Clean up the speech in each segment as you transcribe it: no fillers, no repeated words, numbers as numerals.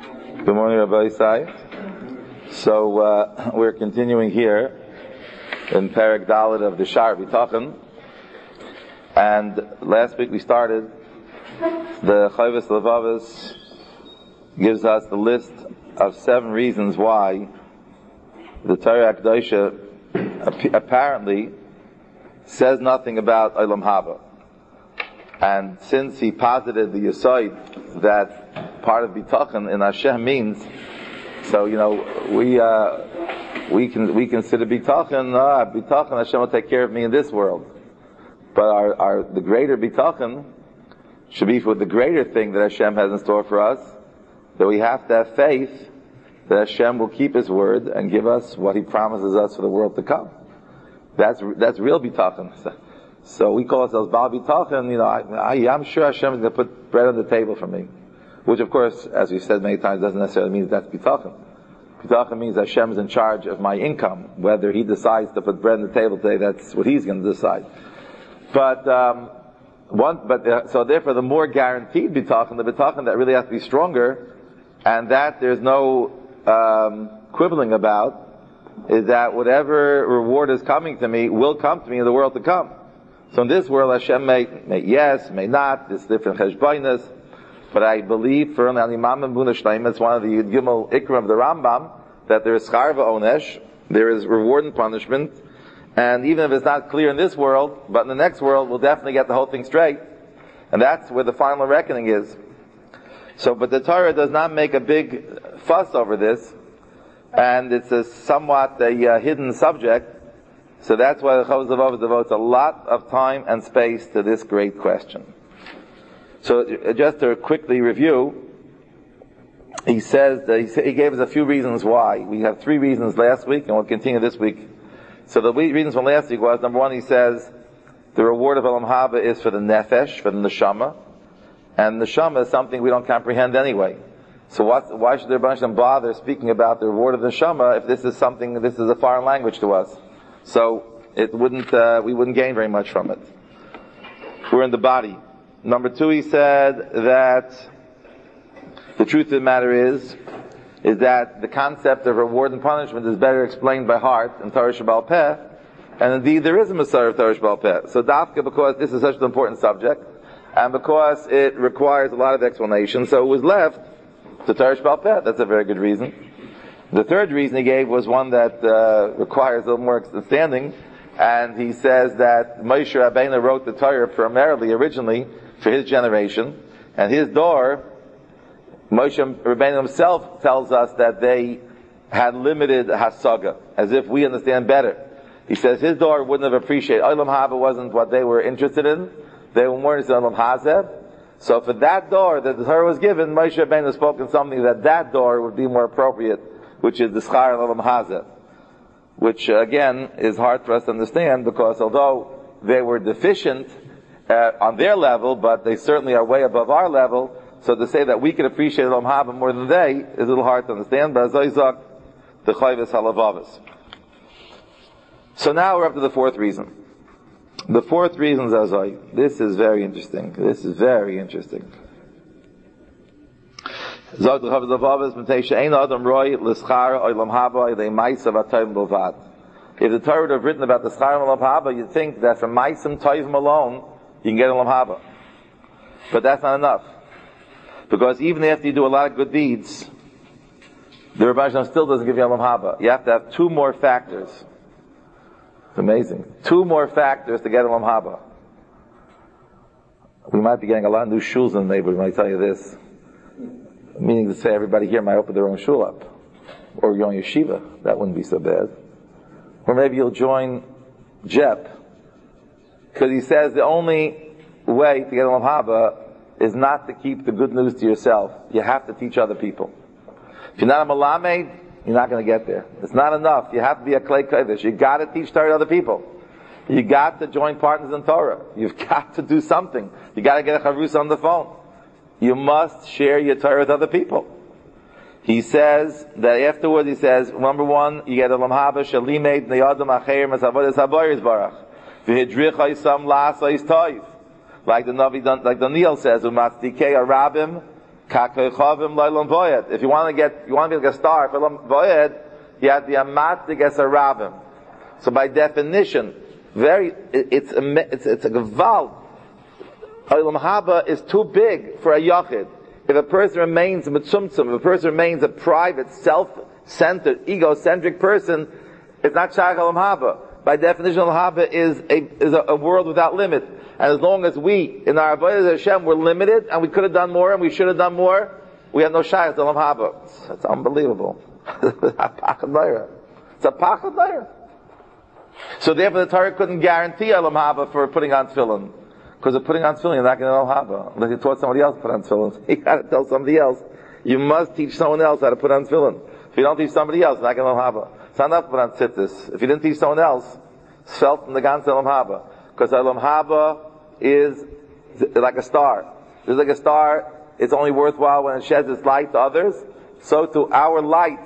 Good morning, Rabbi Isai. So we're continuing here in Perek Dalet of the Shar B'Tachon, and last week we started the Chayvus Levavos gives us the list of 7 reasons why the Torah Akdosha apparently says nothing about Olam Haba. And since he posited the Yesod that part of B'Tachon in Hashem means, so we consider B'Tachon Hashem will take care of me in this world. But the greater B'Tachon should be for the greater thing that Hashem has in store for us, that we have to have faith that Hashem will keep His word and give us what He promises us for the world to come. That's real B'Tachon. So we call ourselves Baal B'Tachon. I'm sure Hashem is going to put bread on the table for me. Which, of course, as we've said many times, doesn't necessarily mean that's B'Tachon. B'Tachon means Hashem is in charge of my income. Whether He decides to put bread on the table today, that's what He's going to decide. So therefore, the more guaranteed B'Tachon, the B'Tachon that really has to be stronger, and that there's no quibbling about, is that whatever reward is coming to me will come to me in the world to come. So in this world, Hashem may yes, may not, it's different cheshbainas, but I believe for Al-Imam and Buna Shleim, it's one of the Gimel Ikram of the Rambam, that there is schar v'onesh, there is reward and punishment, and even if it's not clear in this world, but in the next world, we'll definitely get the whole thing straight. And that's where the final reckoning is. So, but the Torah does not make a big fuss over this, and it's somewhat a hidden subject. So that's why the Chavos Levavos devotes a lot of time and space to this great question. So just to quickly review, he says that he gave us a few reasons why. We have 3 reasons last week, and we'll continue this week. So the reasons from last week was, number 1, he says the reward of Olam Haba is for the nefesh, for the neshama, and neshama is something we don't comprehend anyway. So why should there be a bunch of them bother speaking about the reward of the neshama if this is a foreign language to us? So we wouldn't gain very much from it. We're in the body. Number 2, he said that the truth of the matter is that the concept of reward and punishment is better explained by heart in Torah Sheba'al Peh, and indeed there is a Messiah of Torah Sheba'al Peh. So dafka, because this is such an important subject, and because it requires a lot of explanation, so it was left to Torah Sheba'al Peh. That's a very good reason. The 3rd reason he gave was one that requires a little more understanding, and he says that Moshe Rabbeinu wrote the Torah originally for his generation, and his door, Moshe Rabbeinu himself tells us that they had limited hasaga, as if we understand better. He says his door wouldn't have appreciated. Olam Haba wasn't what they were interested in. They were more interested in Olam Hazeh. So for that door that the Torah was given, Moshe Rabbeinu spoke in something that door would be more appropriate, which is the schar of Olam Hazeh, which again is hard for us to understand, because although they were deficient on their level, but they certainly are way above our level, so to say that we can appreciate Olam Haba more than they is a little hard to understand, but as Isaac, the Chayvus Halavavos. So now we're up to the 4th reason. The 4th reason is Azai. This is very interesting. If the Torah would have written about the schar of Olam Haba, you'd think that from Maisim Toivim alone, you can get Olam Haba. But that's not enough. Because even after you do a lot of good deeds, the Rebbe Hashem still doesn't give you Olam Haba. You have to have 2 more factors. It's amazing. 2 more factors to get Olam Haba. We might be getting a lot of new shuls in the neighborhood when I tell you this. Meaning to say everybody here might open their own shul up. Or join yeshiva. That wouldn't be so bad. Or maybe you'll join JEP. Because he says the only way to get Olam Haba is not to keep the good news to yourself. You have to teach other people. If you're not a Malamed, you're not going to get there. It's not enough. You have to be a Klei Kodesh. You got to teach Torah to other people. You got to join partners in Torah. You've got to do something. You got to get a Chavrusa on the phone. You must share your Torah with other people. He says that afterwards, number 1, you get Olam Haba shalimed neyadam acheir masavodas habayis barach v'hidrich haisam la'asais toiv. Like the Navi, like Daniel says, u'matzdikei arabim If you want to be like a star for Olam Voyed, you have to be a matzik as a rabbim. So by definition, it's a gewalt. Olam Haba is too big for a yachid. If a person remains mitzumtzum, if a person remains a private, self-centered, egocentric person, it's not Shaykh Olam Haba. By definition, Olam Haba is a world without limit. And as long as we, in our avodah Hashem, we're limited, and we could have done more, and we should have done more, we have no Shaykh Olam Haba. It's unbelievable. It's a pachad daira. So therefore the Torah couldn't guarantee Olam Haba for putting on tefillin. Because of putting on tefillin, you're not going to Olam Haba. Unless you taught somebody else to put on tefillin. You got to tell somebody else. You must teach someone else how to put on tefillin. If you don't teach somebody else, you're not going to Olam Haba. It's not enough to put on tzitzis. If you didn't teach someone else, it's felt in the Gans Olam Haba. Because Olam Haba is like a star. It's like a star. It's only worthwhile when it sheds its light to others. So to our light,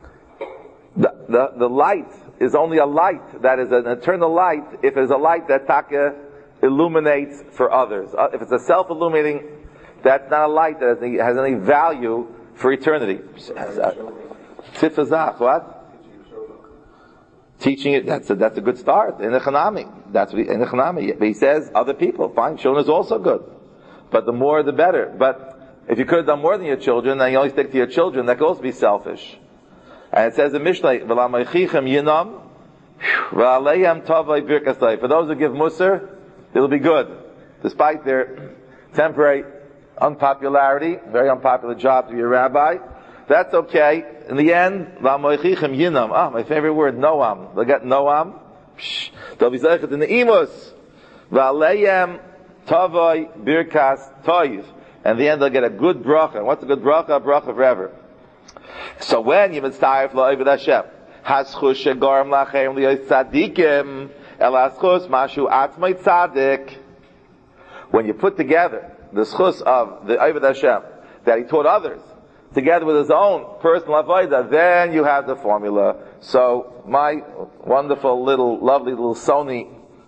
the light is only a light that is an eternal light if it's a light that taka illuminates for others. If it's a self-illuminating, that's not a light that has any value for eternity. Tzifazach, what? Teaching it, that's a good start. In the Chanami. That's what in the Chanami. But he says, other people, fine, children is also good. But the more the better. But if you could have done more than your children, then you only stick to your children, that could also be selfish. And it says in Mishlei, Yinam, for those who give Musar, it'll be good. Despite their temporary unpopularity, very unpopular job to be a rabbi, that's okay. In the end, Yinam, my favorite word, Noam. They'll get Noam. They'll be zeichet in the Imus. V'aleim Tavai Birkas Toiv. And in the end, they'll get a good bracha. What's a good bracha? A bracha forever. So when you mitzayef la'ovid Hashem, haschus shegorim lachem li'os tzadikim, el haschus mashu atzmai tzadik. When you put together the schus of the Ovid Hashem, that he taught others, together with his own personal avodah, then you have the formula. So my wonderful lovely little Sony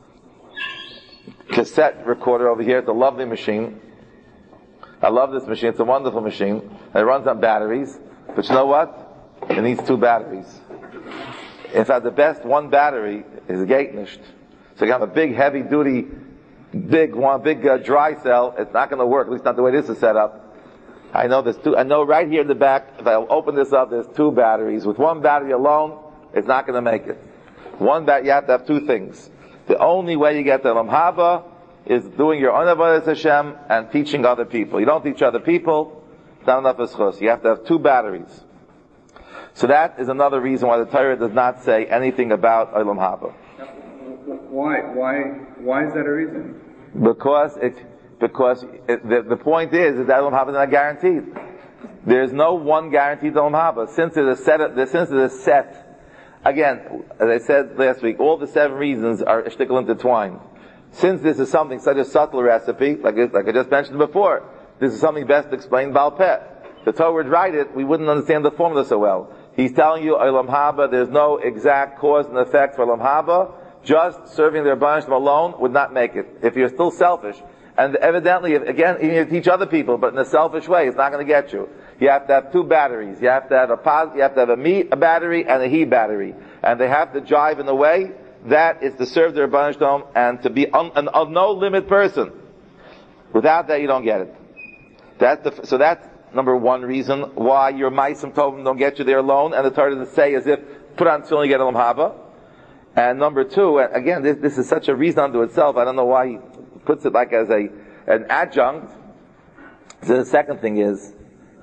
cassette recorder over here, it's a lovely machine. I love this machine. It's a wonderful machine. And it runs on batteries. But you know what? It needs 2 batteries. In fact, the best one battery is a Gaitnisht. So you have a big, heavy-duty, big dry cell. It's not going to work. At least not the way this is set up. I know there's 2. I know right here in the back, if I open this up, there's 2 batteries. With one battery alone, it's not going to make it. You have to have 2 things. The only way you get the Olam Haba is doing your own avodas Hashem and teaching other people. You don't teach other people, it's not enough as chus. You have to have 2 batteries. So that is another reason why the Torah does not say anything about Olam Haba. Why is that a reason? Because the point is that Olam Haba is not guaranteed. There's no one guaranteed Olam Haba. Since it is set, again, as I said last week, all the 7 reasons are shtickle intertwined. Since this is something such a subtle recipe, like I just mentioned before, this is something best explained Baal Peh. The Torah would write it, we wouldn't understand the formula so well. He's telling you, Olam Haba, there's no exact cause and effect for Olam Haba. Just serving their Rebbeinu Shalom alone would not make it. If you're still selfish, and evidently, again, even if you teach other people, but in a selfish way, it's not going to get you. You have to have 2 batteries. You have to have a me a battery and a he battery, and they have to jive in a way that is to serve the Rebbeinu Shalom and to be a no limit person. Without that, you don't get it. So that's number 1 reason why your Ma'asim Tovim don't get you there alone, and the Torah doesn't say as if put on tefillin, you get Olam Haba. And number 2, again, this is such a reason unto itself. I don't know why he puts it like as an adjunct. So the second thing is,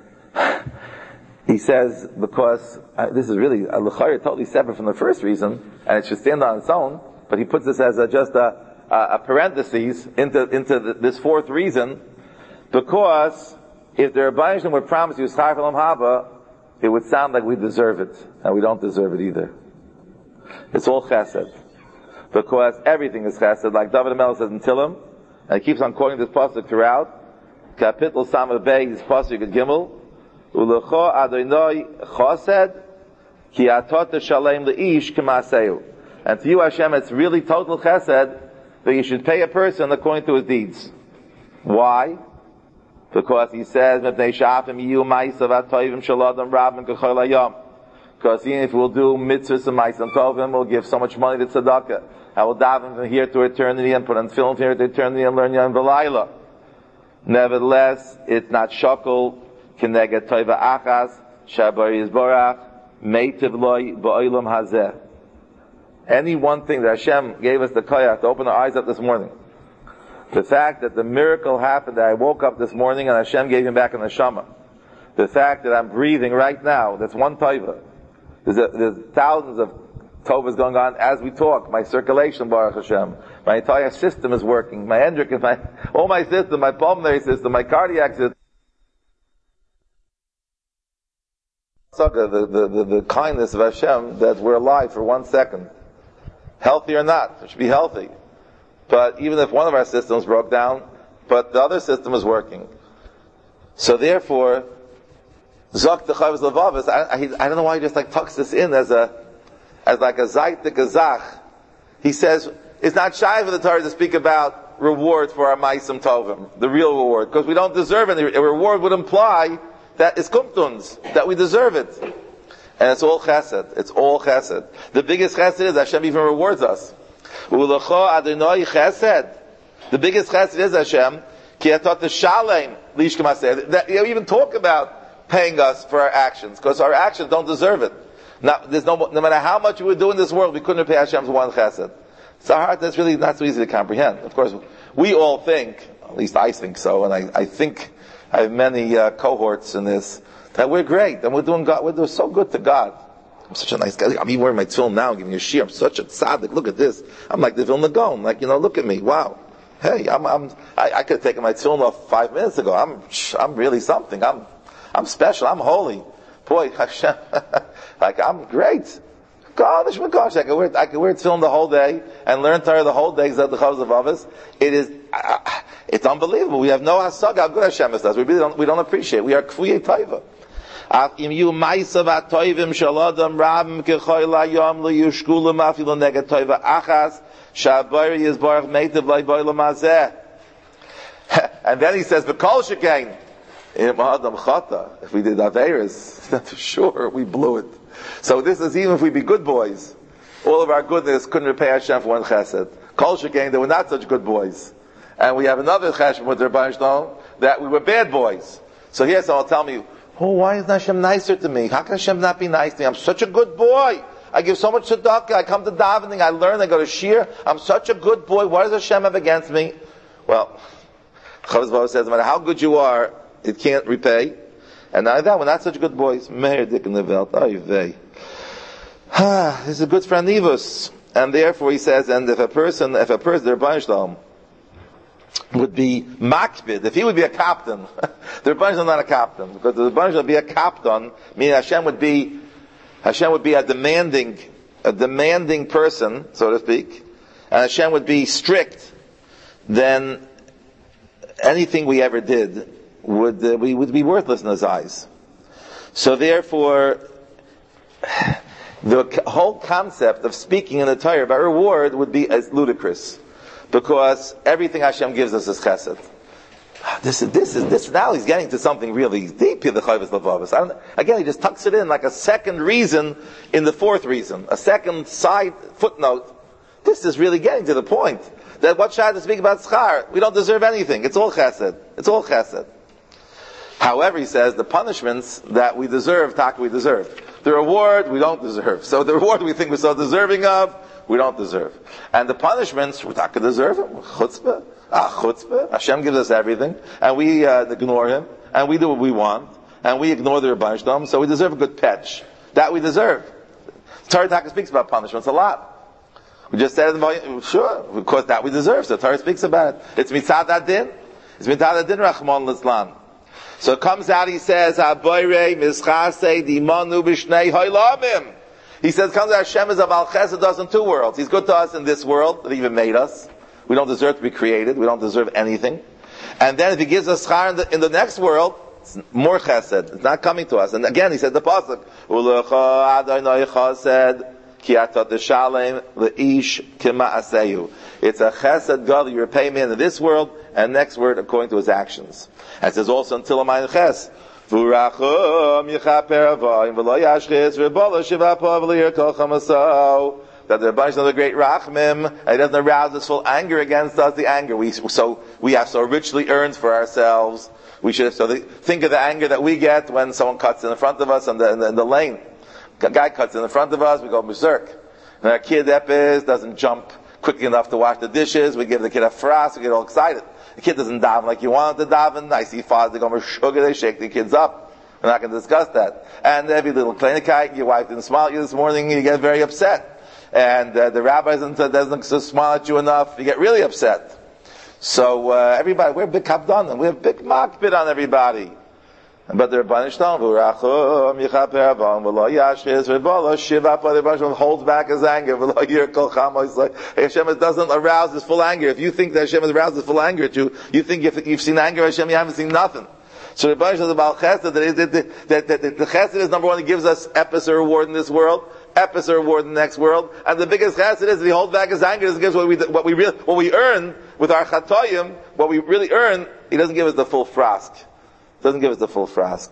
he says, because this is really a l'chayr totally separate from the first reason, and it should stand on its own. But he puts this as just a parenthesis into this 4th reason, because if the Rebbeinu Shalom would promise you Schar Olam Haba, it would sound like we deserve it, and we don't deserve it either. It's all chesed, because everything is chesed, like David HaMelech says in Tillim, and he keeps on quoting this pasuk throughout. Kapitel Samar Bey, this pasuk at Gimel. Ulecho Adonai Chosed Ki Atot Shalem Leish K'Maaseu. And to you, Hashem, it's really total chesed that you should pay a person according to his deeds. Why? Because he says, because if we'll do mitzvahs and ma'asim tovim, we'll give so much money to tzedakah. I will daven from here to eternity and put on film from here to eternity and learn Yom V'Layla. Nevertheless, it's not shokol k'neged toiva achas shabari yizborach meitiv loy ba'olam hazeh. Any one thing that Hashem gave us the koyach to open our eyes up this morning. The fact that the miracle happened that I woke up this morning and Hashem gave him back an neshama. The fact that I'm breathing right now, that's one taiva. There's thousands of tovas going on as we talk. My circulation, Baruch Hashem. My entire system is working. My endocrine, all my system, my pulmonary system, my cardiac system. The kindness of Hashem that we're alive for 1 second. Healthy or not, it should be healthy. But even if one of our systems broke down, but the other system is working. So therefore, Zok the Chavos Levavis, I don't know why he just tucks this in as like a Zayt the Gazach. He says, it's not shy for the Torah to speak about reward for our Ma'asim Tovim, the real reward, because we don't deserve any. A reward would imply that it's kumtuns, that we deserve it. And it's all chesed. It's all chesed. The biggest chesed is Hashem even rewards us. Ulecha Adonai chesed. The biggest chesed is Hashem, ki atot shalem lishkem aseh. That you even talk about paying us for our actions, because our actions don't deserve it. Now, no matter how much we would do in this world, we couldn't pay Hashem's one chesed. It's a heart that's really not so easy to comprehend. Of course, we all think, at least I think so, and I think I have many cohorts in this, that we're great, and we're doing so good to God. I'm such a nice guy. I'm even wearing my tefillin now, giving you a shir. I'm such a tzaddik. Look at this. I'm like the Vilna Gaon. Look at me. Wow. Hey, I could have taken my tefillin off 5 minutes ago. I'm really something. I'm special. I'm holy. Boy, Hashem, I'm great. Gosh, I can wear tefillin the whole day and learn Torah the whole day. Zed the Chavos Levavis. It's unbelievable. We have no hasag how good Hashem is to us. We don't appreciate. We are kfuyei taiva. Im yu ma'asav atoivim shaladam rabim kechoyla yom lo yushkulu mafilo neged toiva achas shabari yizbarach meitiv lai boilam hazeh. And then he says, "V'kol shekain." If we did Averis, for sure we blew it. So this is even if we be good boys, all of our goodness couldn't repay Hashem for one chesed. Kol shekain, they were not such good boys. And we have another chesed with their Baruch that we were bad boys. So here someone will tell me, why is Hashem nicer to me? How can Hashem not be nice to me? I'm such a good boy. I give so much tzedakah. I come to davening. I learn. I go to shir. I'm such a good boy. What does Hashem have against me? Well, Chavos Levavis says, no matter how good you are, it can't repay. And not that, we're not such good boys. Meir dik in the Welt. This is a good friend Nivus. And therefore he says, and if a person, their Rebbeinu Shalom, would be makbid, if he would be a captain, the Rebbeinu Shalom not a captain, because the Rebbeinu Shalom would be a captain, meaning Hashem would be a demanding person, so to speak, and Hashem would be strict, then anything we ever did would be worthless in his eyes. So therefore, the whole concept of speaking in the Torah about reward would be as ludicrous, because everything Hashem gives us is chesed. This now he's getting to something really deep here, the Chavos Levavis. Again, he just tucks it in like a second reason in the fourth reason, a second side footnote. This is really getting to the point that what Shad to speak about schar, we don't deserve anything. It's all chesed. It's all chesed. However, he says the punishments that we deserve, we deserve. The reward we don't deserve. So the reward we think we're so deserving of, we don't deserve. And the punishments, we're not going to deserve them. Chutzpah. Chutzpah. Hashem gives us everything. And we ignore Him. And we do what we want. And we ignore the Rebbeinu Shalom. So we deserve a good petch. That we deserve. Torah Taka speaks about punishments a lot. We just said it, sure, because that we deserve. So Torah speaks about it. It's mitzad adin. It's mitzad adin Rachmon Litzlan. So it comes out, he says, Haboirei mischasei dimanu b'shnei hoilamim. He says, comes out, Hashem is a Baal Chesed to us in two worlds. He's good to us in this world, that He even made us. We don't deserve to be created. We don't deserve anything. And then if He gives us schar in the next world, it's more chesed. It's not coming to us. And again, he said the pasuk, Ulecha Adonai chesed ki atat shalem leish kema aseyu. It's a chesed God, you repay me in this world and next word according to his actions. And it says also until Amayin Ches, V'urachum yichaper avayim v'lo yashchis v'bola shiva po v'lir kol chamaso. That the Rebbeinu is the great Rachmim, and he doesn't arouse this full anger against us, the anger we have so richly earned for ourselves. We should think of the anger that we get when someone cuts in front of us in the lane. A guy cuts in front of us, we go berserk. And our kid Epis doesn't jump quickly enough to wash the dishes, we give the kid a fras, we get all excited. The kid doesn't daven like you want it to daven. I see fathers, they go sugar, they shake the kids up. We're not going to discuss that. And every little kleinigkeit, your wife didn't smile at you this morning, you get very upset. And the rabbi doesn't smile at you enough, you get really upset. So everybody, we're big kapdanim, we have big makbid on everybody. But the Rebbeinu Shalom, v'urachum yichaper avon v'lo yashchis v'bola shiva po, the Rebbeinu holds back his anger, v'lo yir kol chamo. It's like Hashem doesn't arouse his full anger. If you think that Hashem has aroused his full anger at you, you think you've seen anger of Hashem, you haven't seen nothing. So the Rebbeinu Shalom is about chesed, that the chesed is number one, he gives us epis or reward in this world, epis or reward in the next world, and the biggest chesed is that he holds back his anger, he gives what we earn with our chatoyim, what we really earn, he doesn't give us the full frask. Doesn't give us the full frask.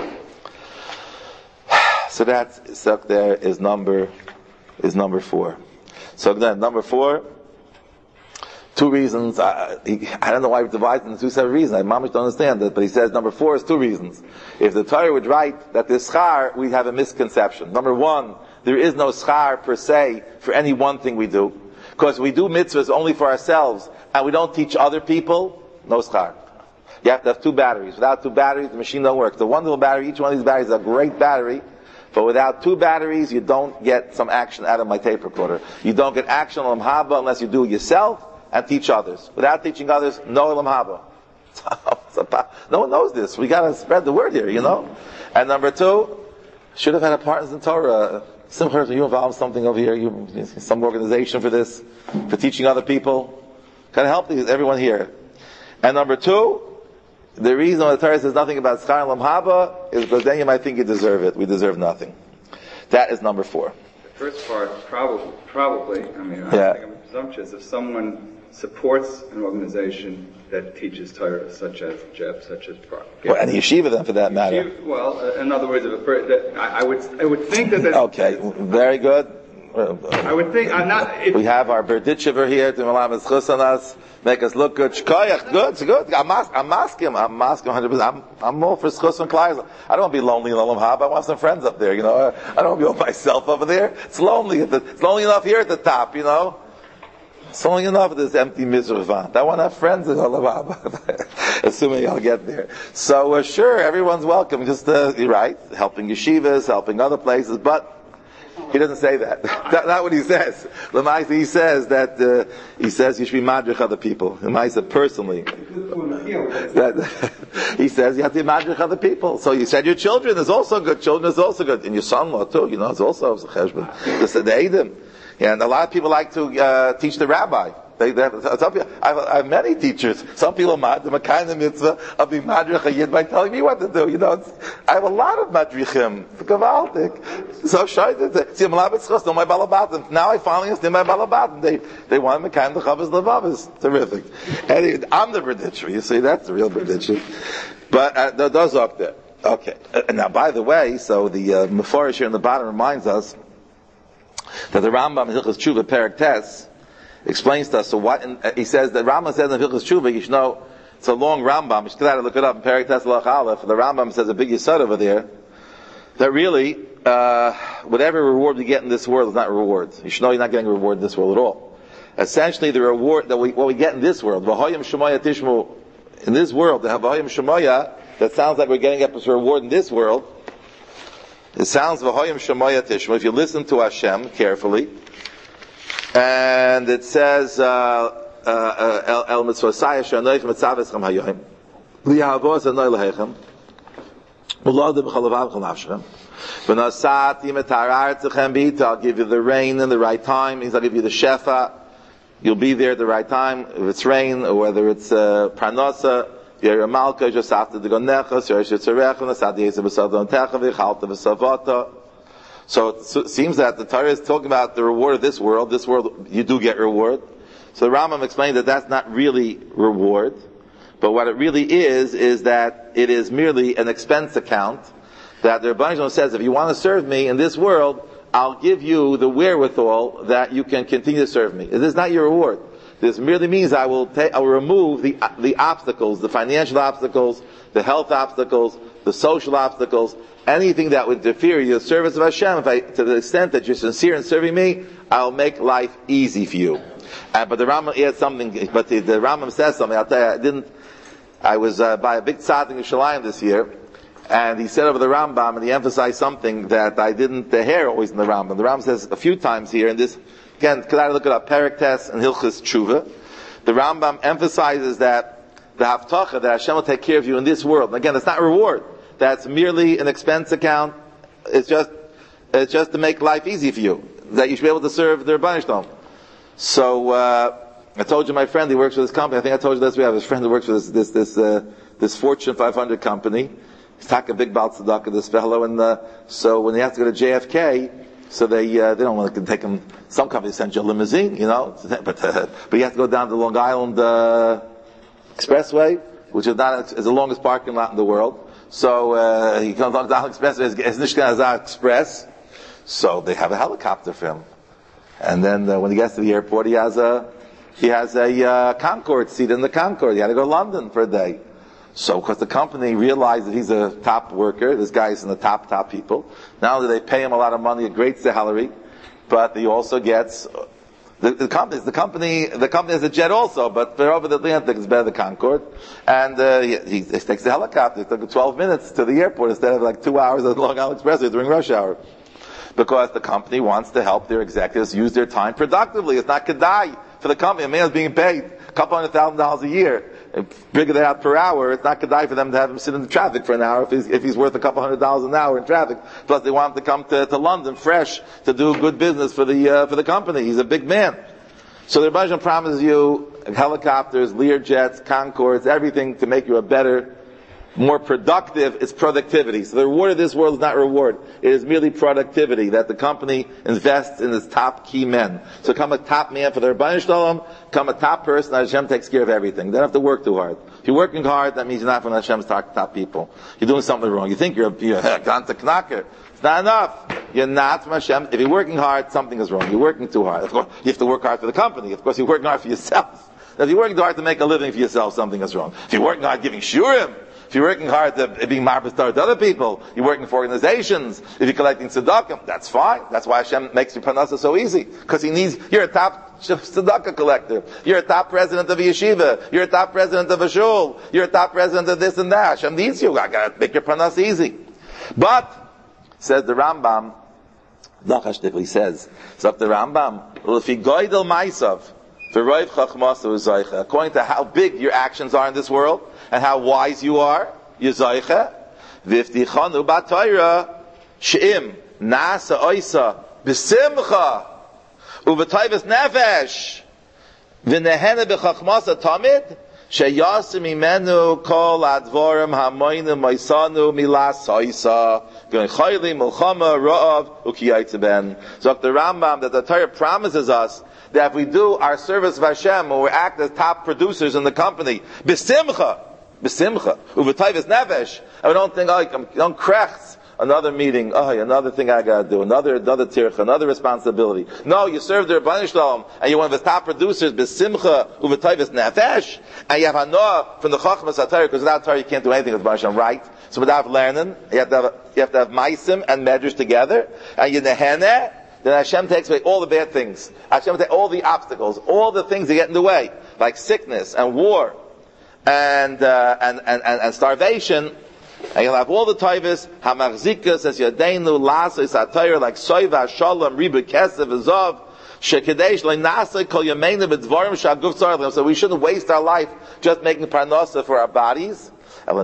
So there is number 4. So then, number 4, 2 reasons. I don't know why he divides into 2 separate reasons. I mamish don't understand that, but he says number 4 is 2 reasons. If the Torah would write that there's schar, we'd have a misconception. Number 1, there is no schar per se for any one thing we do. Because we do mitzvahs only for ourselves, and we don't teach other people, no schar. You have to have 2 batteries. Without 2 batteries, the machine don't work. The one little battery, each one of these batteries is a great battery, but without 2 batteries, you don't get some action out of my tape recorder. You don't get action on Olam Haba unless you do it yourself and teach others. Without teaching others, no Olam Haba. No one knows this. We gotta spread the word here, you know? And number 2, should have had a partners in Torah. Simcha, you involved something over here, some organization for this, for teaching other people. Gotta help everyone here. And number 2, the reason why the Torah says nothing about schar and lam haba is because then you might think you deserve it. We deserve nothing. That is number 4. The first part, probably, I think I'm presumptuous, if someone supports an organization that teaches Torah, such as Jeff, such as Prague. Well, and yeshiva then, for that matter. In other words, I would think that... Okay, very good. I would think, we have our Berditchever here to Malam Eschus on us, make us look good. Shkoyach, good. I'm asking 100%. I'm all for Eschus and Kleisel. I don't want to be lonely in Olam Haba. I want some friends up there, you know. I don't want to be all myself over there. It's lonely. It's lonely enough here at the top, you know. It's lonely enough at this empty Mizrvan. I want to have friends in Olam Haba. Assuming I'll get there. So, sure, everyone's welcome. Just, you're right, helping yeshivas, helping other places, but he doesn't say that. That's not what he says. Lamaisa, he says that, you should be madrich other people. Lamaisa, personally. He says you have to be madrich other people. So you said your children is also good. Children is also good. And your son-in-law too, you know, it's also a cheshbon. The Eidim. Yeah, and a lot of people like to, teach the rabbi. I have many teachers. Some people mad the kind of mitzvah of being madrich a yid by telling me what to do. You know, I have a lot of madrichim. It's gavaldik. So shayt. See, I'm alabitzchos. No, my balabatim. Now I finally understand my balabatim. They want me kind of chavas levav. It's terrific. Anyway, I'm the berditcher. You see, that's the real berditcher. But those up there. Okay. Now, by the way, so the Meforish here in the bottom reminds us that the Rambam in Hilchos Tshuva Perek Tes explains to us, so what, he says that Rambam says in Hilchos Tshuva, you should know, it's a long Rambam, you should try to look it up in Perek Tes Lach Aleph, the Rambam says a big yesod over there, that really, whatever reward we get in this world is not reward. You should know you're not getting a reward in this world at all. Essentially, the reward, what we get in this world, V'hoyim Shemoya Tishmu, in this world, the V'hoyim Shemoya, that sounds like we're getting a reward in this world. It sounds V'hoyim Shemoya Tishmu, if you listen to Hashem carefully, and it says, El Mitzvosaya Shanoich Mitzaveschem Hayoim, Lihavos Anoy Lehechem, Ulad B'chalavam Chalnavshem, V'nosat Yimetarar Tzechem B'ita, I'll give you the rain in the right time, means I'll give you the Shefa, you'll be there at the right time, if it's rain, or whether it's Pranosa, Yer Malka, Josafta Degonechas, Yer Shitzarecha, Nasad Yesa B'Sadon Techa, V'chalta V'Savata. So it seems that the Torah is talking about the reward of this world. This world, you do get reward. So the Rambam explained that that's not really reward, but what it really is that it is merely an expense account, that the Rebbeinu Shalom says, if you want to serve me in this world, I'll give you the wherewithal that you can continue to serve me. This is not your reward. This merely means I will remove the obstacles, the financial obstacles, the health obstacles, the social obstacles, anything that would interfere in the service of Hashem. To the extent that you're sincere in serving me, I'll make life easy for you. But the Rambam adds something. But the Rambam says something. I'll tell you. I was by a big tzaddik in Yerushalayim this year, and he said over the Rambam, and he emphasized something that I didn't hear always in the Rambam. The Rambam says a few times here in this. Again, could I look it up? Perek Tes and Hilchos Tshuva. The Rambam emphasizes that the Haftacha, that Hashem will take care of you in this world. And again, it's not a reward. That's merely an expense account. It's just to make life easy for you. That you should be able to serve the Rebbeinu Shalom. So, I told you my friend, he works for this company. I think I told you this. We have his friend who works for this Fortune 500 company. He's talking big about tzedakah, this fellow, and so when he has to go to JFK, so they don't want to take him. Some companies send you a limousine, but he has to go down to the Long Island Expressway, which is the longest parking lot in the world. So he comes on the Expressway, it's Nishkan Azar Express. So they have a helicopter for him, and then when he gets to the airport, he has a Concorde seat in the Concorde. He had to go to London for a day. So, because the company realized that he's a top worker, this guy's in the top people, not only do they pay him a lot of money, a great salary, but he also gets, the company has a jet also, but for over the Atlantic it's better than Concorde, and he takes the helicopter. It took 12 minutes to the airport instead of like 2 hours at the Long Island Expressway during rush hour. Because the company wants to help their executives use their time productively. It's not kedai for the company. A man is being paid a couple $100,000 a year. Figure that out per hour. It's not kedai for them to have him sit in the traffic for an hour if he's worth a couple $100 an hour in traffic. Plus they want him to come to London fresh to do good business for the company. He's a big man. So the Rebbeinu promises you helicopters, Lear jets, Concords, everything to make you a better, more productive. It's productivity. So the reward of this world is not reward. It is merely productivity that the company invests in its top key men. So come a top man for the Rebbeinu Shalom, come a top person, Hashem takes care of everything. You don't have to work too hard. If you're working hard, that means you're not from Hashem's top people. You're doing something wrong. You think you're a Ganta Knacker. It's not enough. You're not from Hashem. If you're working hard, something is wrong. You're working too hard. Of course, you have to work hard for the company. Of course, you're working hard for yourself. Now, if you're working hard to make a living for yourself, something is wrong. If you're working hard giving shurim, if you're working hard to being marbastar to other people, you're working for organizations, if you're collecting tzedakah, that's fine. That's why Hashem makes your parnasa so easy. Because you're a top tzedakah collector. You're a top president of a yeshiva. You're a top president of a shul. You're a top president of this and that. Hashem needs you. I gotta make your parnasa easy. But, says the Rambam, he says, it's up to the Rambam, according to how big your actions are in this world, and how wise you are, Yezaycha, Viftichanu B'Torah, She'im, Nasa Oisa, B'Simcha, U'V'Toivus Nefesh, V'Nehene B'Chachmasa Tamid, She'yasim Imenu Kol Advorim Hamoinu Moisanu Milas Oisa, G'Chayli Mulchama Ra'av U'Kiyaytzeben. So the Rambam, that the Torah promises us that if we do our service of Hashem, or we act as top producers in the company, B'Simcha, Uv'Toivus Nefesh, and we don't think, don't krechs, another meeting, another thing I gotta do, another tircha, another responsibility. No, you serve the Rebbeinu Shalom, and you're one of his top producers, B'Simcha, Uv'Toivus Nefesh, and you have Hanoah from the Chachmas HaTorah, because without Torah you can't do anything with Rebbeinu Shalom, right? So without learning, you have to have Maisim and Medrash together, and you Neheneh, then Hashem takes away all the bad things. Hashem takes all the obstacles, all the things that get in the way, like sickness and war, and starvation, and you'll have all the taivas, hamachzikas, as yadeinu, lasas, atayr, like soiva, shalom, ribu, kesef, azov, shekedesh, leinasa, kol yameinu, b'dvarim, shaguf, tzarlim. So we shouldn't waste our life just making parnasa for our bodies. You'll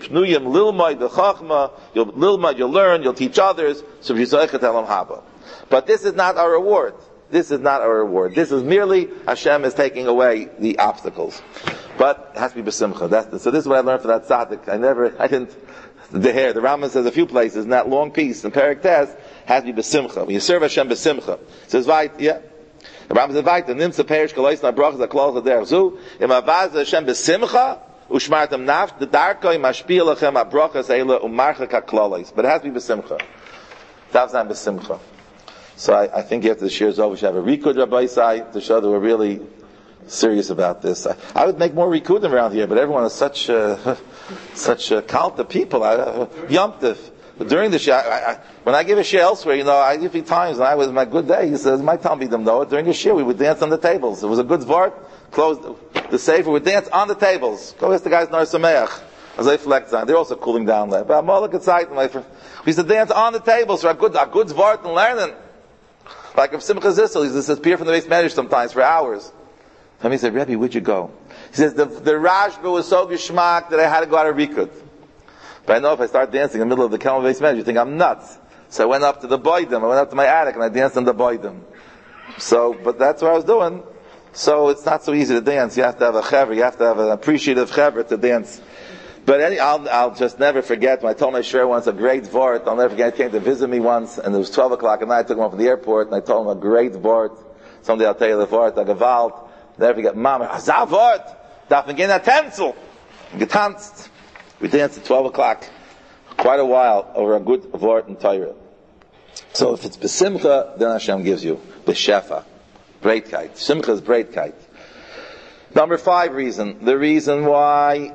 learn, you'll teach others, so but this is not our reward. This is not our reward. This is merely Hashem is taking away the obstacles. But it has to be b'simcha. So this is what I learned for that tzaddik. The Rambam says a few places in that long piece in Perek Tes has to be b'simcha. When you serve Hashem b'simcha. It says, right, yeah. The Rambam says, "Vayta nimsa perish kalois na brachas aklol derech zu im avaz Hashem besimcha ushmartem nafsh the darkoi mashpil lachem abrachas eila umarcha kaklolis." But it has to be besimcha. That's not besimcha. So I think after the shir is over, we should have a rikud Rabbi Isai to show that we're really serious about this. I would make more rikudim around here, but everyone is such a cult of people. Yomtiv. During the shir, when I give a shir elsewhere, I give you times, and I was my good day, he says, my Talmidim know it, during a shir we would dance on the tables. It was a good vart, closed the sefer, we would dance on the tables. Go ask the guys Nar Sameach. As they flex on, they're also cooling down there. But we used to dance on the tables for a good vart and learning. Like if Simcha Zissel, he says, appear from the base medrash sometimes for hours. And he said, Rebbe, where'd you go? He says, the Rashba was so geschmack that I had to go out of Rikud. But I know if I start dancing in the middle of the Kelm base medrash, you think I'm nuts. So I went up to the Boidim, I went up to my attic and I danced on the Boidim. But that's what I was doing. So it's not so easy to dance. You have to have a chever, you have to have an appreciative chever to dance. But I'll just never forget, when I told my shrer once a great vort, I'll never forget, he came to visit me once, and it was 12 o'clock at night, I took him off from the airport, and I told him a great vort. Someday I'll tell you the vort, a gewalt. Never forget, Mama, Azah vort! Darf man gehen a Tänzel! Getanzt. We danced at 12 o'clock, quite a while, over a good vort in Torah. So if it's besimcha, then Hashem gives you beshefa, breitkeit. Simcha is breitkeit. Number 5 reason, the reason why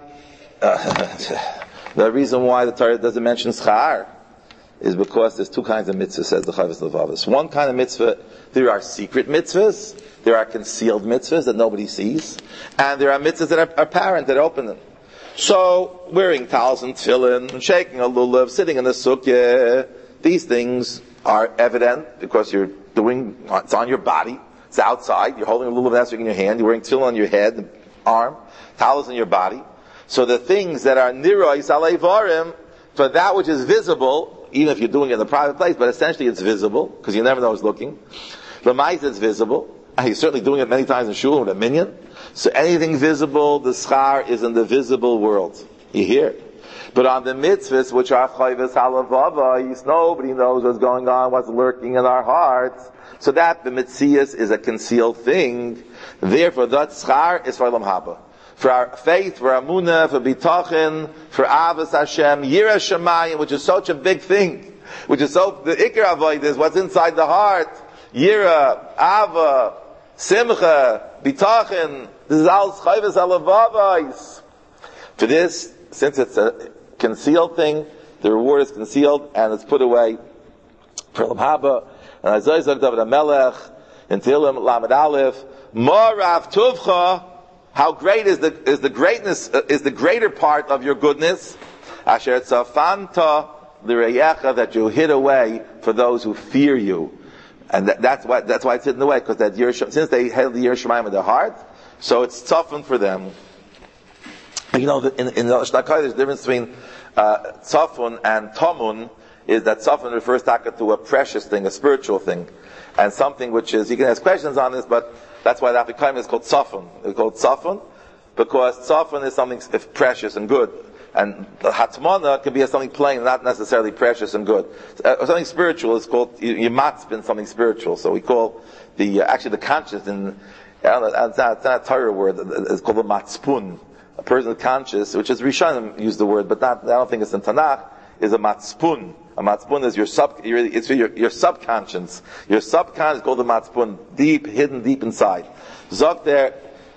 the Torah doesn't mention schar is because there's 2 kinds of mitzvahs, says the Chavos Levavos. One kind of mitzvah, there are secret mitzvahs, there are concealed mitzvahs that nobody sees, and there are mitzvahs that are apparent, that open them. So, wearing towels and tefillin, shaking a lulav, sitting in the sukkah, these things are evident because it's on your body, it's outside, you're holding a lulav in your hand, you're wearing tefillin on your head, arm, towels in your body. So the things that are nirois aleivarim, for that which is visible, even if you're doing it in a private place, but essentially it's visible, because you never know who's looking. L'mais is visible, and he's certainly doing it many times in shul with a minyan. So anything visible, the schar is in the visible world. You hear? But on the mitzvahs, which are chayvus halavavais, nobody knows what's going on, what's lurking in our hearts. So that the mitzias is a concealed thing. Therefore, that schar is for Olam Haba. For our faith, for Amunah, for Bitachin, for Avos Hashem, Yirah Shamayim, which is such a big thing, which is the Ikar Avoid is what's inside the heart. Yirah, Ava, Simcha, Bitachin, this is all Chayvus Alavavais. For this, since it's a concealed thing, the reward is concealed and it's put away for Olam Haba. And Isaiah David HaMelech, in Tehillim, Lamed Aleph, Morav Tuvcha, how great is the greatness, is the greater part of your goodness, Asher Tzafanta L'Reyecha, that you hid away for those who fear you. And that's why it's hidden away, because since they held the Yirah Shamayim in their heart, so it's toughened for them. In the Shnakai, there's a difference between Tzafun and Tomun, is that Tzafun refers to a precious thing, a spiritual thing, and something which is, you can ask questions on this, but that's why the Afikaim is called Tzafun. It's called Tzafun because Tzafun is something precious and good. And the Hatmana can be something plain, not necessarily precious and good. Something spiritual is called Yimatzpin, something spiritual. So we call actually the conscious, it's not a Torah word, it's called the Matzpun. A person conscious, which is Rishonim use the word, but I don't think it's in Tanakh, is a Matzpun. A matzpun is your subconscious. Your subconscious is called the matzpun, hidden deep inside. Zok there,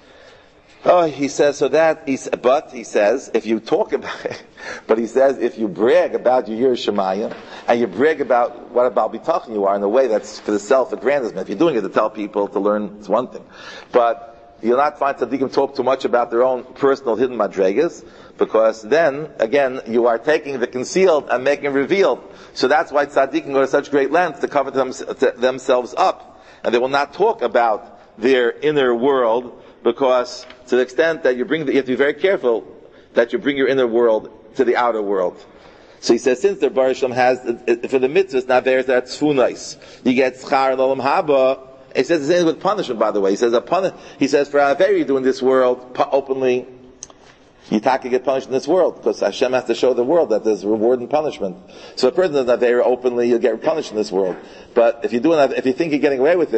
he says, he says, if you talk about it, but he says, if you brag about your Yirah Shamayim, and you brag about what about bitachon you are in a way that's for the self-aggrandizement, if you're doing it to tell people, to learn, it's one thing. But you'll not find tzaddikim talk too much about their own personal hidden madregas, because then, again, you are taking the concealed and making it revealed. So that's why tzaddikim go to such great lengths to cover themselves up. And they will not talk about their inner world, because to the extent that you have to be very careful that you bring your inner world to the outer world. So he says, since the Baruch Shalom has, for the mitzvahs, now there's that tzfunais. You get schar and olam haba. He says the same with punishment, by the way. He says for Averi you do in this world, openly, you can get punished in this world, because Hashem has to show the world that there's reward and punishment. So a person does Averi openly, you'll get punished in this world. But if you think you're getting away with it,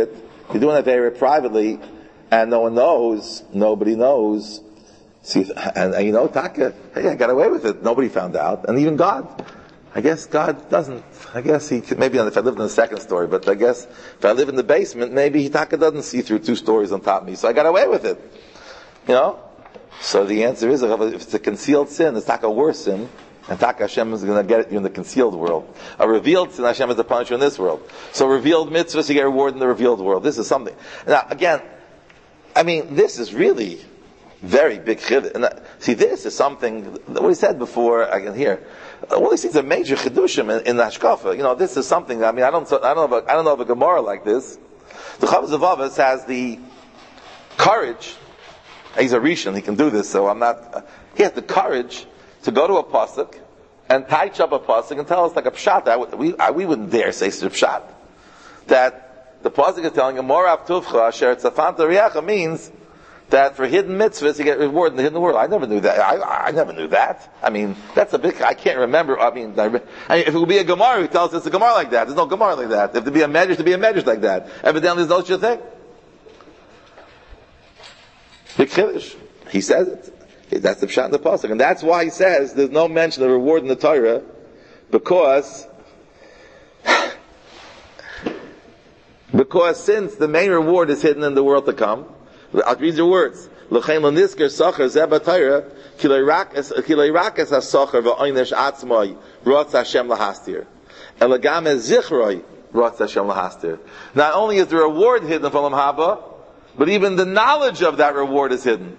You're doing Avera privately, and no one knows, nobody knows. See, and you know, Taka, hey, I got away with it. Nobody found out. And even God. I guess God doesn't. I guess he could, maybe if I lived in the second story, but I guess if I live in the basement, maybe Taka doesn't see through 2 stories on top of me. So I got away with it. You know? So the answer is, if it's a concealed sin, it's Taka a worse sin. And Taka Hashem is going to get you in the concealed world. A revealed sin, Hashem is to punish you in this world. So revealed mitzvahs, you get reward in the revealed world. This is something. Now, again, I mean, this is really very big chiddush. And see, this is something that we said before. I can hear all these things are major chidushim in the hashkafa. You know, this is something. I mean, I don't know of a Gemara like this. The Chavos Avavos has the courage. He's a Rishon. He can do this. So I'm not. He has the courage to go to a pasuk and touch up a pasuk and tell us like a pshat. We wouldn't dare say it's a pshat. That the pasuk is telling him Morav Tuvcha Asher Tzafanta Riacha means that for hidden mitzvahs you get reward in the hidden world. I never knew that. I never knew that. I mean, that's a big. I can't remember. I mean, if it would be a Gemara who tells us a Gemara like that, there's no Gemara like that. If there be a medrash, to be a medrash like that. Evidently, there's no such a thing. Big chiddush. He says it. That's the pshat in the pasuk, and that's why he says there's no mention of reward in the Torah, because since the main reward is hidden in the world to come. I'll read your words. L'chein l'nisker sacher zeh b'Torah ki lo'rak es hasacher v'oynesh atzmoi rotz Hashem lahastir elagam es zichroi rotz Hashem lahastir. Not only is the reward hidden from Olam Haba, but even the knowledge of that reward is hidden.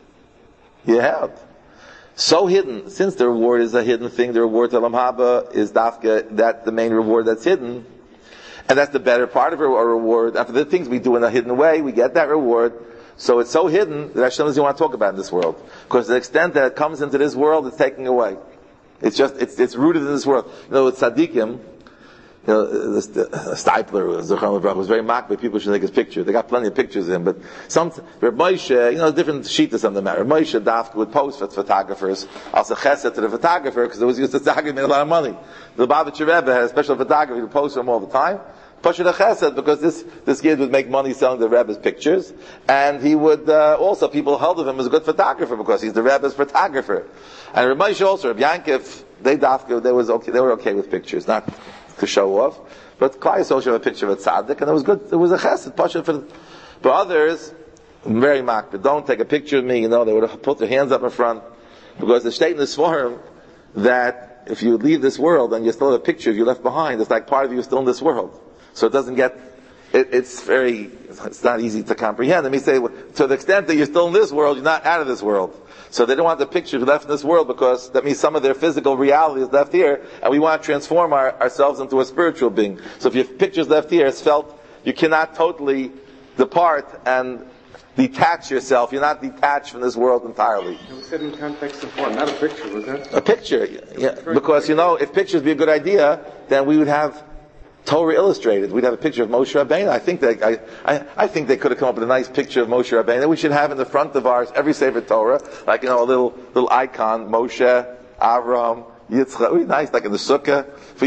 You have so hidden. Since the reward is a hidden thing, the reward to Olam Haba is dafka. That's the main reward that's hidden, and that's the better part of our reward. After the things we do in a hidden way, we get that reward. So it's so hidden that Hashem doesn't want to talk about in this world. Because to the extent that it comes into this world, it's taken away. It's just, it's rooted in this world. You know, with tzaddikim, you know, Stipler, Zochar LeBrach, was very mocked by people should take his picture. They got plenty of pictures of him, but Reb Moshe, you know, different shittas on the matter. Reb Moshe Dafka would post for photographers, also chesed to the photographer, because it was used to photography, made a lot of money. The Lubavitcher Rebbe had a special photographer who posted him all the time. Pashut HaChesed, because this kid would make money selling the Rebbe's pictures, and he would, also, people held of him as a good photographer, because he's the Rebbe's photographer. And Reb Moshe also, Reb Yankiv, they were okay with pictures, not to show off, but Klai Yisrael showed a picture of a tzaddik, and it was good, it was a chesed, Pashut but others, very mocked, don't take a picture of me, you know, they would have put their hands up in front, because the state in this forum, that if you leave this world, and you still have a picture of you left behind, it's like part of you is still in this world. So it doesn't get, it's not easy to comprehend. Let me say, to the extent that you're still in this world, you're not out of this world. So they don't want the picture left in this world, because that means some of their physical reality is left here, and we want to transform ourselves into a spiritual being. So if your picture's left here, it's felt, you cannot totally depart and detach yourself. You're not detached from this world entirely. It was said in context of what? Not a picture, was that? A picture, yeah. Because, you know, if pictures be a good idea, then we would have Torah illustrated. We'd have a picture of Moshe Rabbeinu. I think they could have come up with a nice picture of Moshe Rabbeinu that we should have in the front of ours every Sefer Torah, like, you know, a little icon, Moshe, Avram, Yitzchak. It would be nice, like in the Sukkah.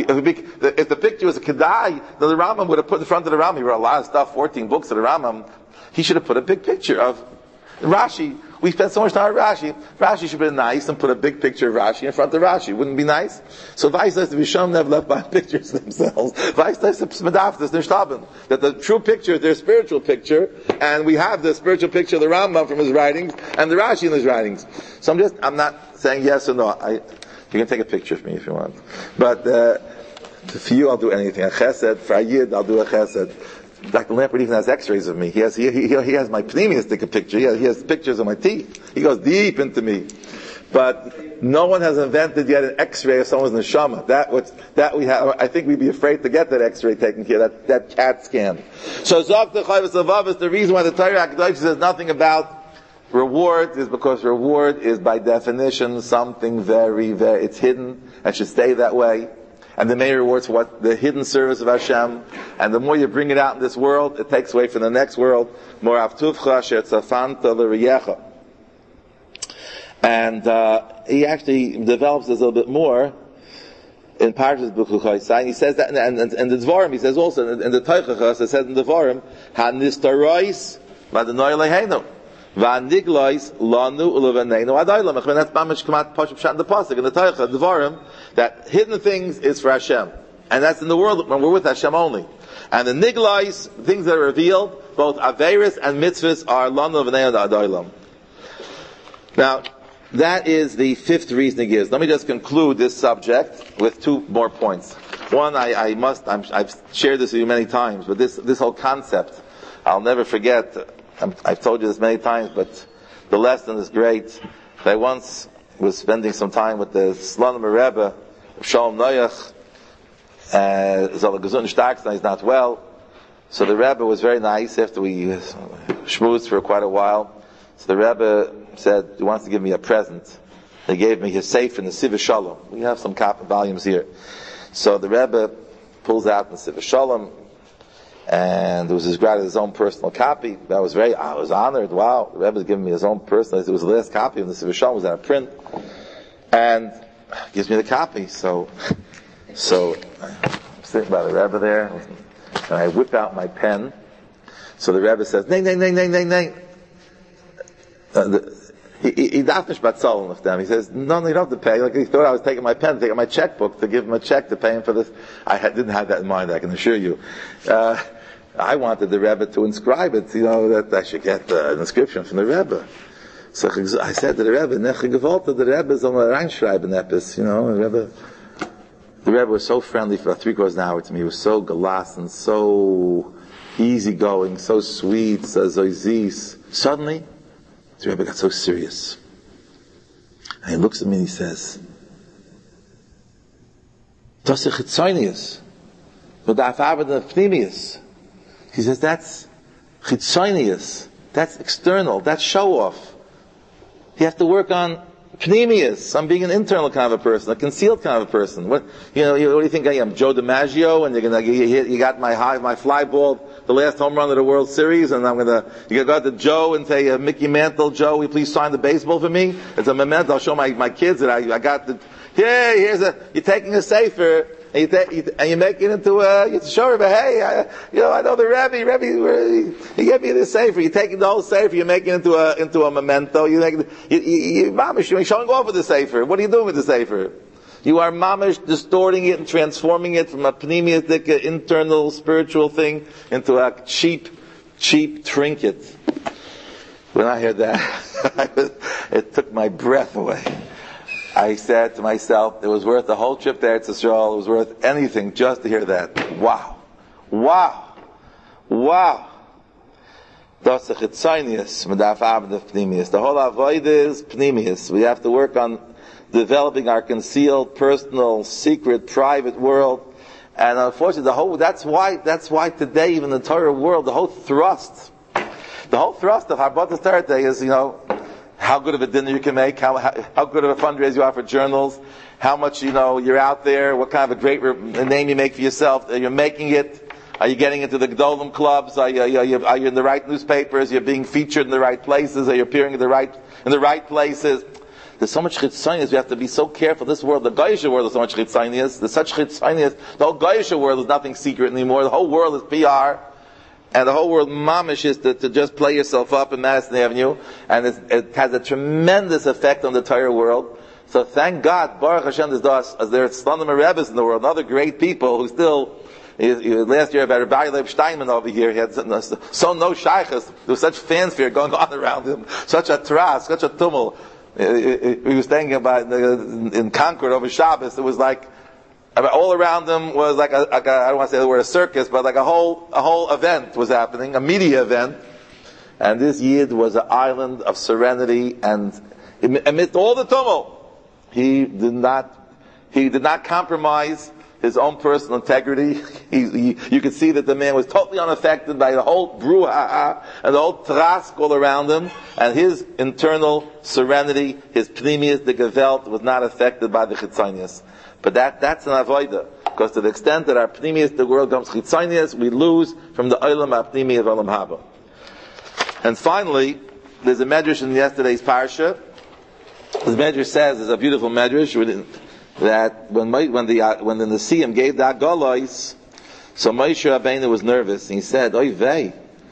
If the picture was a Kedai, then the Rambam would have put in front of the Rambam. He wrote a lot of stuff, 14 books of the Rambam. He should have put a big picture of Rashi. We spent so much time with Rashi. Rashi should be nice and put a big picture of Rashi in front of Rashi. Wouldn't it be nice? So Vice says to Rishon never left behind pictures themselves. Vice says to Smedaftis, they're stubborn. That the true picture is their spiritual picture, and we have the spiritual picture of the Rambam from his writings, and the Rashi in his writings. So I'm not saying yes or no. You can take a picture of me if you want. But, for you I'll do anything. A chesed, for a yid I'll do a chesed. Dr. Lampert even has x-rays of me. He has my pneumius take a picture. He has pictures of my teeth. He goes deep into me. But no one has invented yet an x-ray of someone's neshama. That we have, I think we'd be afraid to get that x-ray taken care of, that CAT scan. So Zok the Chovos Halevavos, the reason why the Torah HaKadosh says nothing about reward is because reward is by definition something very, very, it's hidden and should stay that way. And the main reward's what the hidden service of Hashem. And the more you bring it out in this world, it takes away from the next world. More avtuvcha shetzafanta l'riyecha. And he actually develops this a little bit more. in Parshas B'chuchaysai, he says that, and the Dvarim, he says also, in the Teichachas, it says in the Dvarim, Ha-nistarois v'adonai leheinu, v'aniglois lanu ulevaneinu adaylam. That's mamish kamat pashup shat in the pasuk, in the Teichach, the Dvarim, that hidden things is for Hashem. And that's in the world when we're with Hashem only. And the niglois, things that are revealed, both Averis and Mitzvahs, are lanu ulevaneinu adaylam. Now, that is the fifth reason he gives. Let me just conclude this subject with two more points. One, I've shared this with you many times, but this whole concept, I'll never forget. I've told you this many times, but the lesson is great. I once was spending some time with the Slonim Rebbe, Shalom Noach, he's not well. So the Rebbe was very nice after we schmoozed for quite a while. So the Rebbe said he wants to give me a present. They gave me his safe in the Siva Shalom. We have some volumes here. So the Rebbe pulls out the Siva Shalom, and it was his own personal copy. I was honored. Wow, the Rebbe's giving me his own personal. It was the last copy of the Siva Shalom. It was out of print, and gives me the copy. So I'm sitting by the Rebbe there, and I whip out my pen. So the Rebbe says, "Nay." He dafnish batzal of them. He says, no, you don't have to pay. Like he thought I was taking my pen, taking my checkbook to give him a check to pay him for this. Didn't have that in mind, I can assure you. I wanted the Rebbe to inscribe it, that I should get an inscription from the Rebbe. So I said to the Rebbe, Neche Gevolta, the Rebbe soll mal reinschreiben etwas, The Rebbe was so friendly for about 3/4 of an hour to me. He was so galas and so easygoing, so sweet, so zoizis. Suddenly, the Rebbe got so serious. And he looks at me and he says, Das ist chitzonius. But darf arbeiten pnimius. He says, that's chitzonius. That's external. That's show off. You have to work on pnimius. I'm being an internal kind of a person, a concealed kind of a person. What do you think I am? Joe DiMaggio, and you got my fly ball, the last home run of the World Series, and you go to Joe and say, Mickey Mantle, Joe, will you please sign the baseball for me? It's a memento. I'll show my kids that I got you're taking a sefer, and you make it into you show her, but hey, I know the Rebbe, he gave me this sefer, you're taking the whole sefer, you're making it into a memento, you're showing off with the sefer. What are you doing with the sefer? You are mamish distorting it and transforming it from a pneumatic, internal spiritual thing into a cheap trinket. When I heard that, it took my breath away. I said to myself, it was worth the whole trip to Eretz Yisrael. It was worth anything just to hear that. Wow. Das chitzonius, medaf aved pnimius. The whole avoid is pnimius. We have to work on developing our concealed, personal, secret, private world. And unfortunately, that's why today, even in the Torah world, the whole thrust of Harbatas Torah Day is, how good of a dinner you can make, how good of a fundraiser you are for journals, how much, you're out there, what kind of a great name you make for yourself, you're making it. Are you getting into the Gedolim clubs? Are you in the right newspapers? You're being featured in the right places? Are you appearing in the right places? There's so much chitzonius. We have to be so careful. This world, the Goyisha world, is so much chitzonius. There's such chitzonius. The whole Goyisha world is nothing secret anymore. The whole world is PR, and the whole world mamish is to just play yourself up in Madison Avenue, and it has a tremendous effect on the entire world. So thank God, Baruch Hashem, there are Slonim Rebbes in the world, other great people who still. Last year, about Rabbi Leib Steinman over here, he had so no shaykhs. There was such fanfare going on around him, such a tras, such a tumult. We were staying in Concord over Shabbos. It was like all around him was like I don't want to say the word a circus, but like a whole event was happening, a media event. And this Yid was an island of serenity, and amidst all the tumult, he did not compromise his own personal integrity. You could see that the man was totally unaffected by the whole brouhaha and the whole trask all around him, and his internal serenity, his pnimius, the gewalt, was not affected by the chitzonius. But that's an avoida, because to the extent that our pnimius, the world becomes chitzonius, we lose from the olam ha'pnimi of olam haba. And finally, there's a medrash in yesterday's parsha. The medrash says, there's a beautiful medrash. that when the Nesiim gave the Agalois, so Moshe Rabbeinu was nervous, and he said, "Oy vey,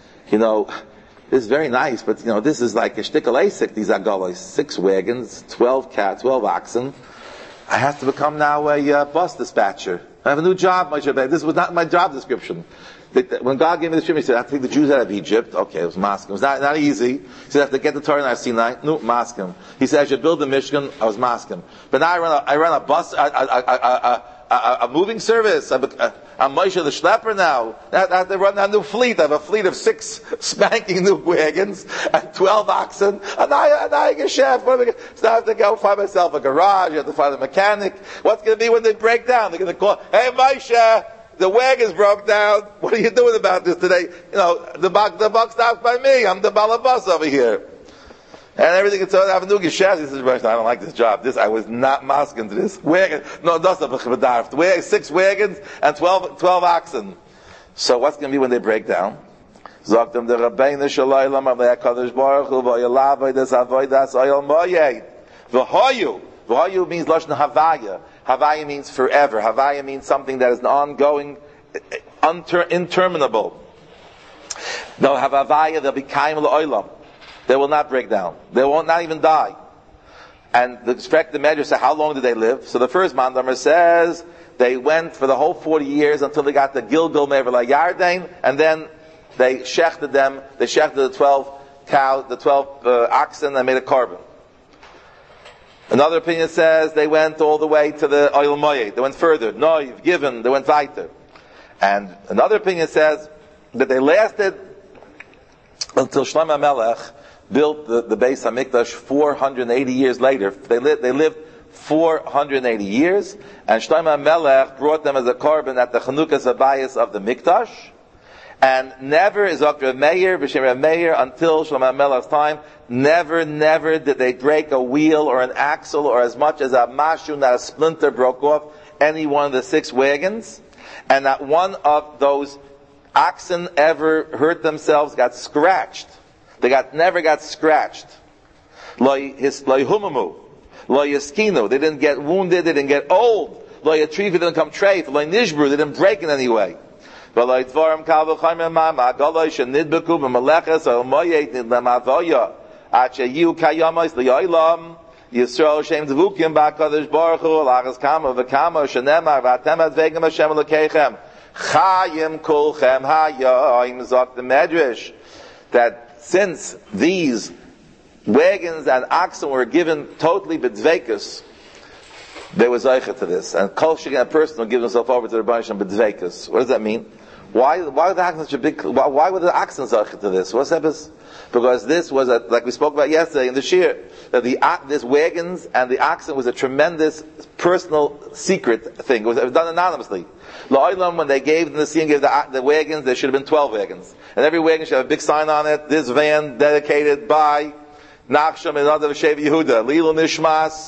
this is very nice, but this is like a shtickle asik, these Agalois, 6 wagons, 12 cats, 12 oxen. I have to become now a bus dispatcher. I have a new job, Moshe Rabbeinu. This was not my job description." When God gave me the description, He said, "I have to take the Jews out of Egypt." Okay, it was maskim. It was not easy. He said, "I have to get the Torah in Har Sinai." No, maskim. He said, "I should build the Mishkan." I was maskim. But now I run a bus, a moving service. I'm Moshe the Schlepper now. I have to run a new fleet. I have a fleet of 6 spanking new wagons and 12 oxen. And I get chef. So now I have to go find myself a garage. I have to find a mechanic. What's going to be when they break down? They're going to call, "Hey Moshe, the wagons broke down. What are you doing about this today?" The buck stops by me. I'm the balabas over here. And everything. So I have a new geshez. He says, "I don't like this job. I was not masking to this wagon. No, that's not a 6 wagons and 12 oxen." So what's going to be when they break down? Zoktem the Rabbeinu Shalom Amlei Hakadosh Baruch Hu v'Yolavay Des Avodas Oyel Moyed v'Hoyu. V'Hoyu means lashon Havaya. Havaya means forever. Havaya means something that is an ongoing, interminable. They'll have Havaya. They'll be kaim l'olam. They will not break down. They won't not even die. And the Medrash says, how long did they live? So the first Mandamer says they went for the whole 40 years until they got the Gilgal Me'er Yarden, and then they shechted them. They shechted the 12 cows, the 12 oxen, and made a carbon. Another opinion says they went all the way to the Oyel Moyed. They went further. Noiv, given. They went weiter. And another opinion says that they lasted until Shlomo Melech built the Beis HaMikdash 480 years later. They lived 480 years, and Shlomo Melech brought them as a carbon at the Chanukas Habayis of the Mikdash. And never is Dr. Meir, B'Shem Meir, until Shlomo Melech's time, never did they break a wheel or an axle or as much as a mashu, not a splinter broke off any one of the 6 wagons. And not one of those oxen ever hurt themselves, got scratched. They never got scratched. Lo humamu, lo yaskinu. They didn't get wounded. They didn't get old. Lo yatriv, they didn't come treif. Lo nishbru, they didn't break in any way. But lo yitvarim kal v'chayim mama agaloy shenidbeku b'maleches al moyet nidlam avoya ache yu kayamas li'olam Yisrael shem dvukim ba'kadosh baruch hu alachas kama v'kama shenemar v'atem advegim Hashem l'keichem chayim kulchem hayim zok the Medrash that since these wagons and oxen were given totally b'dveikus, they were zeicha to this. And kol shegen, a person will give himself over to the Rebbeinu Shem b'dveikus. What does that mean? Why were the oxen such a big? Why were the oxen zeicha to this? What's that? Because this was like we spoke about yesterday in the shir, that this wagons and the oxen was a tremendous personal secret thing. It was done anonymously. La'olam, when they gave the Nesiim, gave the wagons, there should have been 12 wagons. And every wagon should have a big sign on it, this van dedicated by Nachshon and other Shev Yehuda. Lilu Nishmas,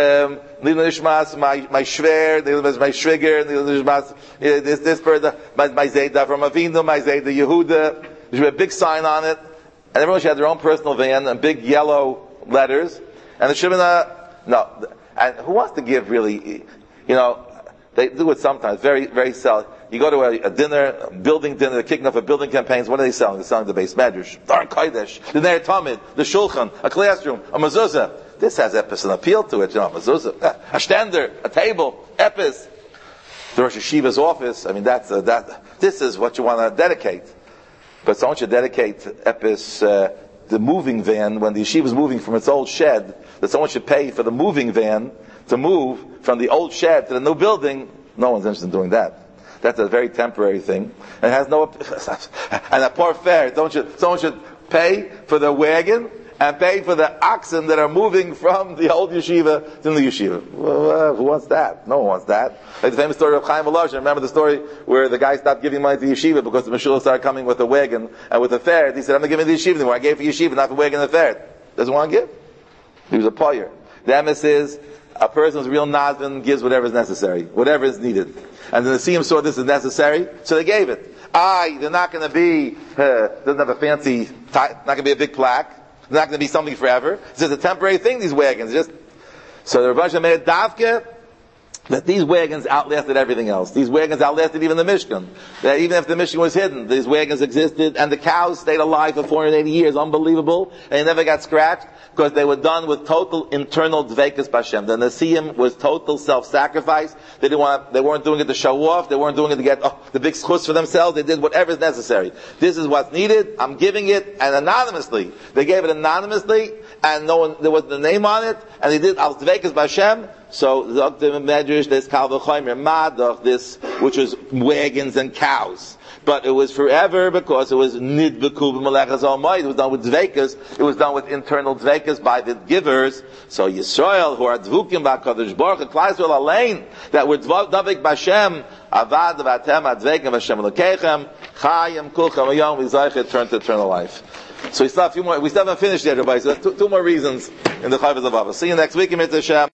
my Shver, my Shviger, Lilu Nishmas, this bird, my Zayda from Avinu, my Zayda Yehuda. There should be a big sign on it. And everyone should have their own personal van and big yellow letters. And there should have been and who wants to give really, they do it sometimes, very, very sell. You go to a dinner, a building dinner, they're kicking off a building campaigns, what are they selling? They're selling the Beis Medrash, Dar Kodesh, the Ner Tamid, the Shulchan, a classroom, a mezuzah. This has epis and appeal to it, a mezuzah, a stender, a table, epis. The Rosh Hashiva's office, this is what you want to dedicate. But someone should dedicate epis, the moving van, when the yeshiva is moving from its old shed, that someone should pay for the moving van to move from the old shed to the new building. No one's interested in doing that. That's a very temporary thing. It has no, and a poor fare. Someone should pay for the wagon and pay for the oxen that are moving from the old yeshiva to the new yeshiva. Well, who wants that? No one wants that. Like the famous story of Chaim Volozhin. Remember the story where the guy stopped giving money to the yeshiva because the Meshullah started coming with a wagon and with a fare. He said, I'm not giving the yeshiva anymore. I gave for yeshiva, not for wagon and a fare. Doesn't want to give. He was a poyer. The emes is, a person's real nazvin gives whatever is necessary, whatever is needed. And the Nesiim saw this is necessary, so they gave it. They're not going to be, doesn't have a fancy, not going to be a big plaque. They're not going to be something forever. It's just a temporary thing, these wagons. So the Rebbe made a davke that these wagons outlasted everything else. These wagons outlasted even the Mishkan. That even if the Mishkan was hidden, these wagons existed, and the cows stayed alive for 480 years. Unbelievable. And they never got scratched, because they were done with total internal dveikus b'Hashem. The Nesiim was total self-sacrifice. They weren't doing it to show off. They weren't doing it to get the big schus for themselves. They did whatever is necessary. This is what's needed. I'm giving it, and anonymously. They gave it anonymously, and there wasn't a name on it, and they did al dveikus b'Hashem. So, Dr. Medrash, this Kal V'Chomer Madach, this, which was wagons and cows. But it was forever because it was Nidbeku B'Melechas Almighty. It was done with Dveikas. It was done with internal Dveikas by the givers. So Yisrael, who are Dvukim B'Kadosh Baruch Hu, Klal Yisrael Alein, that were Davik B'Hashem, Avad V'Atem Adveikim V'Hashem L'Keichem, Chayim Kulchem Ayom V'Zaychet, turn to eternal life. So we still haven't finished yet, everybody. So two more reasons in the Chayvus of Avos. See you next week in Mitzvah Hashem.